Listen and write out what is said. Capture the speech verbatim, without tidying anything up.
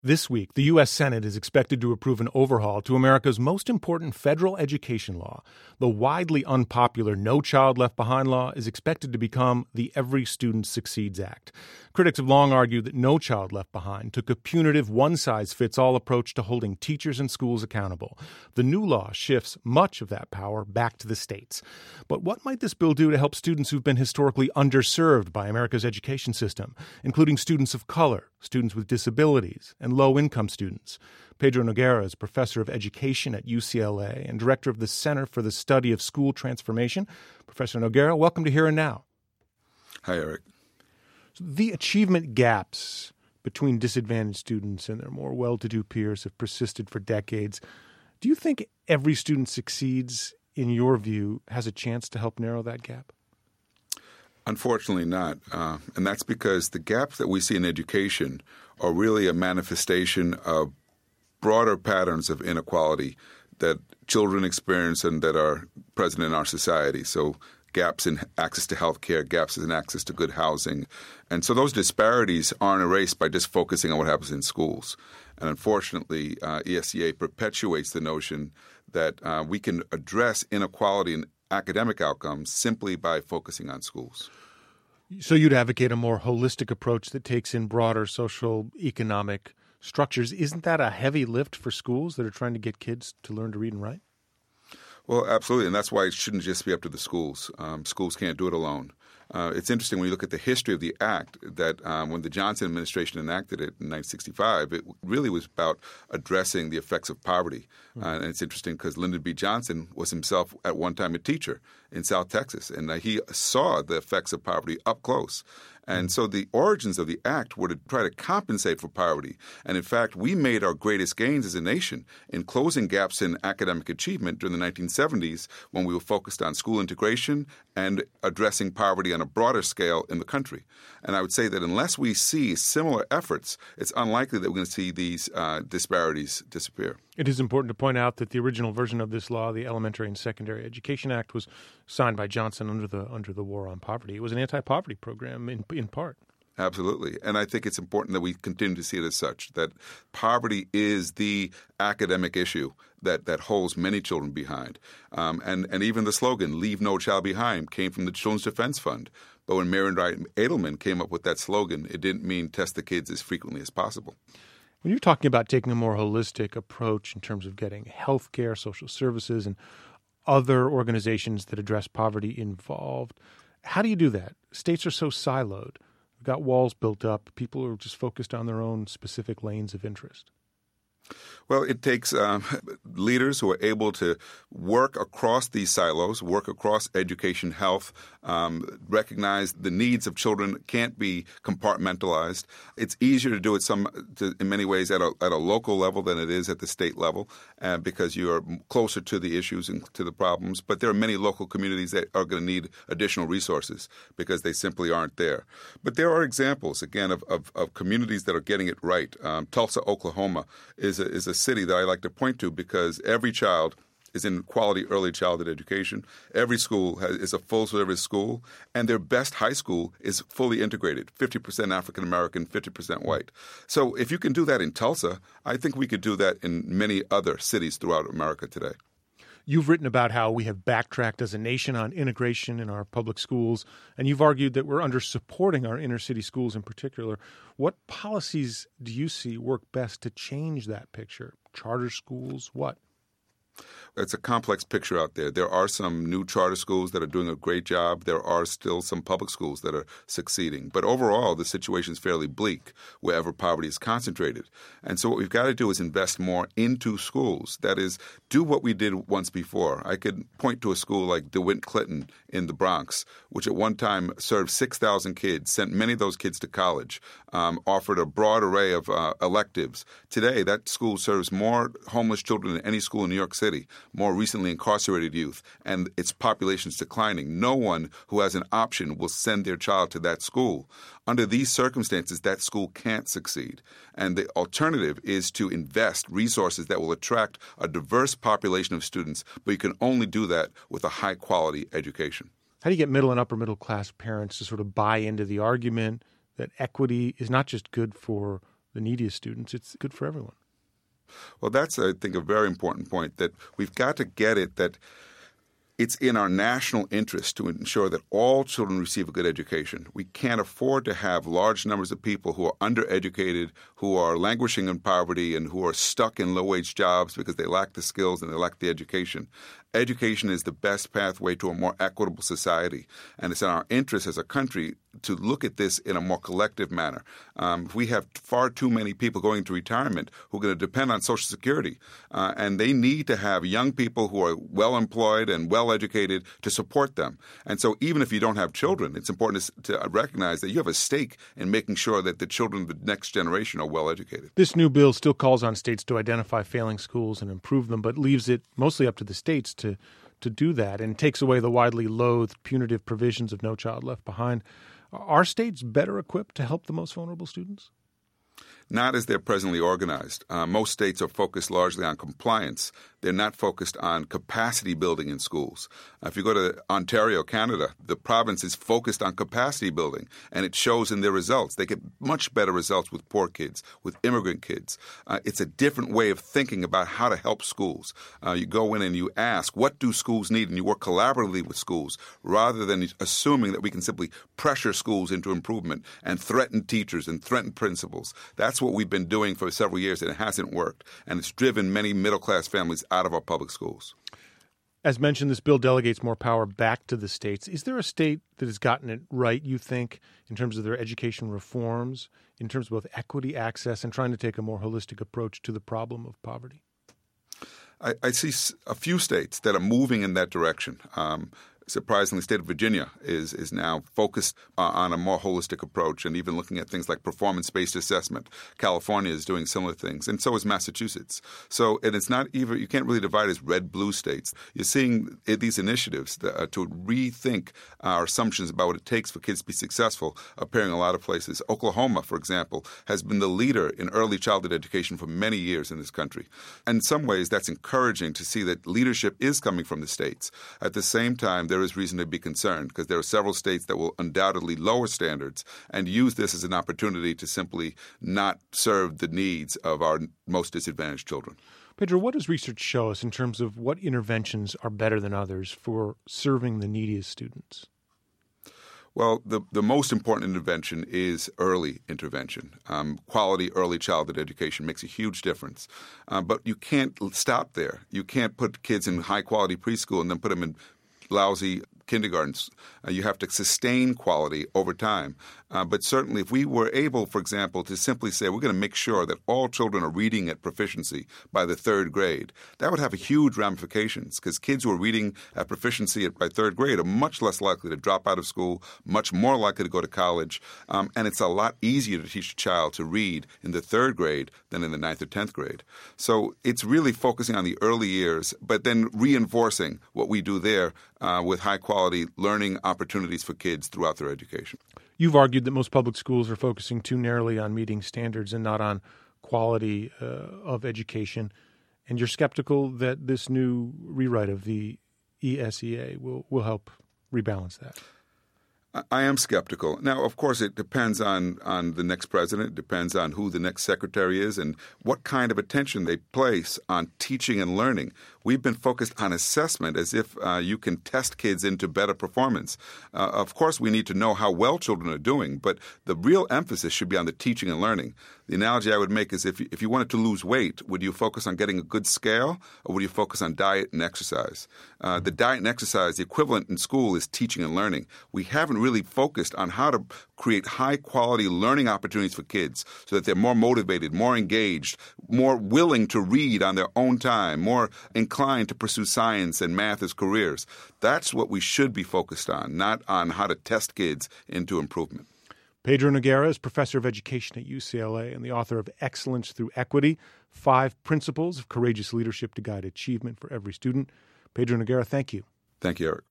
This week, the U S. Senate is expected to approve an overhaul to America's most important federal education law. The widely unpopular No Child Left Behind law is expected to become the Every Student Succeeds Act. Critics have long argued that No Child Left Behind took a punitive one-size-fits-all approach to holding teachers and schools accountable. The new law shifts much of that power back to the states. But what might this bill do to help students who've been historically underserved by America's education system, including students of color, students with disabilities, and low-income students? Pedro Noguera is professor of education at U C L A and director of the Center for the Study of School Transformation. Professor Noguera, welcome to Here and Now. Hi, Eric. The achievement gaps between disadvantaged students and their more well-to-do peers have persisted for decades. Do you think Every Student Succeeds, in your view, has a chance to help narrow that gap? Unfortunately not. Uh, and that's because the gaps that we see in education are really a manifestation of broader patterns of inequality that children experience and that are present in our society. So gaps in access to health care, gaps in access to good housing. And so those disparities aren't erased by just focusing on what happens in schools. And unfortunately, uh, E S E A perpetuates the notion that uh, we can address inequality in academic outcomes simply by focusing on schools. So you'd advocate a more holistic approach that takes in broader social, economic structures. Isn't that a heavy lift for schools that are trying to get kids to learn to read and write? Well, absolutely, and that's why it shouldn't just be up to the schools. Um, schools can't do it alone. Uh, it's interesting when you look at the history of the act that um, when the Johnson administration enacted it in nineteen sixty-five, it really was about addressing the effects of poverty. Mm-hmm. Uh, and it's interesting because Lyndon B. Johnson was himself at one time a teacher in South Texas, and uh, he saw the effects of poverty up close. And so the origins of the act were to try to compensate for poverty. And in fact, we made our greatest gains as a nation in closing gaps in academic achievement during the nineteen seventies when we were focused on school integration and addressing poverty on a broader scale in the country. And I would say that unless we see similar efforts, it's unlikely that we're going to see these uh, disparities disappear. It is important to point out that the original version of this law, the Elementary and Secondary Education Act, was signed by Johnson under the under the War on Poverty. It was an anti-poverty program in in part. Absolutely. And I think it's important that we continue to see it as such, that poverty is the academic issue that, that holds many children behind. Um, and, and even the slogan, "Leave No Child Behind," came from the Children's Defense Fund. But when Marian Wright Edelman came up with that slogan, it didn't mean test the kids as frequently as possible. When you're talking about taking a more holistic approach in terms of getting health care, social services, and other organizations that address poverty involved, how do you do that? States are so siloed. We've got walls built up. People are just focused on their own specific lanes of interest. Well, it takes um, leaders who are able to work across these silos, work across education, health, um, recognize the needs of children can't be compartmentalized. It's easier to do it some, to, in many ways at a, at a local level than it is at the state level uh, because you are closer to the issues and to the problems. But there are many local communities that are going to need additional resources because they simply aren't there. But there are examples, again, of, of, of communities that are getting it right. Um, Tulsa, Oklahoma is a, is a city that I like to point to because every child is in quality early childhood education. Every school has, is a full-service school, and their best high school is fully integrated, fifty percent African-American, fifty percent white. So if you can do that in Tulsa, I think we could do that in many other cities throughout America today. You've written about how we have backtracked as a nation on integration in our public schools, and you've argued that we're under-supporting our inner-city schools in particular. What policies do you see work best to change that picture? Charter schools, what? It's a complex picture out there. There are some new charter schools that are doing a great job. There are still some public schools that are succeeding. But overall, the situation is fairly bleak wherever poverty is concentrated. And so what we've got to do is invest more into schools. That is, do what we did once before. I could point to a school like DeWitt Clinton in the Bronx, which at one time served six thousand kids, sent many of those kids to college, um, offered a broad array of uh, electives. Today, that school serves more homeless children than any school in New York City, more recently incarcerated youth, and its population is declining. No one who has an option will send their child to that school. Under these circumstances, that school can't succeed. And the alternative is to invest resources that will attract a diverse population of students, but you can only do that with a high-quality education. How do you get middle and upper middle class parents to sort of buy into the argument that equity is not just good for the neediest students, it's good for everyone. Well, that's, I think, a very important point, that we've got to get it that it's in our national interest to ensure that all children receive a good education. We can't afford to have large numbers of people who are undereducated, who are languishing in poverty, and who are stuck in low-wage jobs because they lack the skills and they lack the education. Education is the best pathway to a more equitable society, and it's in our interest as a country to look at this in a more collective manner. Um, we have far too many people going into retirement who are going to depend on Social Security, uh, and they need to have young people who are well-employed and well-educated to support them. And so even if you don't have children, it's important to, to recognize that you have a stake in making sure that the children of the next generation are well-educated. This new bill still calls on states to identify failing schools and improve them, but leaves it mostly up to the states to to do that, and takes away the widely loathed punitive provisions of No Child Left Behind. Are states better equipped to help the most vulnerable students? Not as they're presently organized. Uh, most states are focused largely on compliance. They're not focused on capacity building in schools. Uh, if you go to Ontario, Canada, the province is focused on capacity building, and it shows in their results. They get much better results with poor kids, with immigrant kids. Uh, it's a different way of thinking about how to help schools. Uh, you go in and you ask, what do schools need? And you work collaboratively with schools rather than assuming that we can simply pressure schools into improvement and threaten teachers and threaten principals. That's what we've been doing for several years, and it hasn't worked. And it's driven many middle-class families out of our public schools. As mentioned, this bill delegates more power back to the states. Is there a state that has gotten it right, you think, in terms of their education reforms, in terms of both equity, access, and trying to take a more holistic approach to the problem of poverty? I, I see a few states that are moving in that direction. Um, Surprisingly, the state of Virginia is is now focused uh, on a more holistic approach and even looking at things like performance-based assessment. California is doing similar things, and so is Massachusetts. So, and it's not even, you can't really divide as red-blue states. You're seeing these initiatives that, uh, to rethink our assumptions about what it takes for kids to be successful appearing in a lot of places. Oklahoma, for example, has been the leader in early childhood education for many years in this country. And in some ways, that's encouraging to see that leadership is coming from the states. At the same time, there is reason to be concerned because there are several states that will undoubtedly lower standards and use this as an opportunity to simply not serve the needs of our most disadvantaged children. Pedro, what does research show us in terms of what interventions are better than others for serving the neediest students? Well, the, the most important intervention is early intervention. Um, quality early childhood education makes a huge difference. Uh, but you can't stop there. You can't put kids in high-quality preschool and then put them in lousy kindergartens. Uh, you have to sustain quality over time. Uh, but certainly if we were able, for example, to simply say we're going to make sure that all children are reading at proficiency by the third grade, that would have huge ramifications because kids who are reading at proficiency at, by third grade are much less likely to drop out of school, much more likely to go to college, um, and it's a lot easier to teach a child to read in the third grade than in the ninth or tenth grade. So it's really focusing on the early years, but then reinforcing what we do there uh, with high-quality learning opportunities for kids throughout their education. You've argued that most public schools are focusing too narrowly on meeting standards and not on quality uh, of education. And you're skeptical that this new rewrite of the E S E A will, will help rebalance that. I am skeptical. Now, of course, it depends on, on the next president. It depends on who the next secretary is and what kind of attention they place on teaching and learning. We've been focused on assessment as if uh, you can test kids into better performance. Uh, of course, we need to know how well children are doing, but the real emphasis should be on the teaching and learning. The analogy I would make is if you, if you wanted to lose weight, would you focus on getting a good scale or would you focus on diet and exercise? Uh, the diet and exercise, the equivalent in school is teaching and learning. We haven't really focused on how to create high-quality learning opportunities for kids so that they're more motivated, more engaged, more willing to read on their own time, more inclined to pursue science and math as careers. That's what we should be focused on, not on how to test kids into improvement. Pedro Noguera is professor of education at U C L A and the author of Excellence Through Equity, Five Principles of Courageous Leadership to Guide Achievement for Every Student. Pedro Noguera, thank you. Thank you, Eric.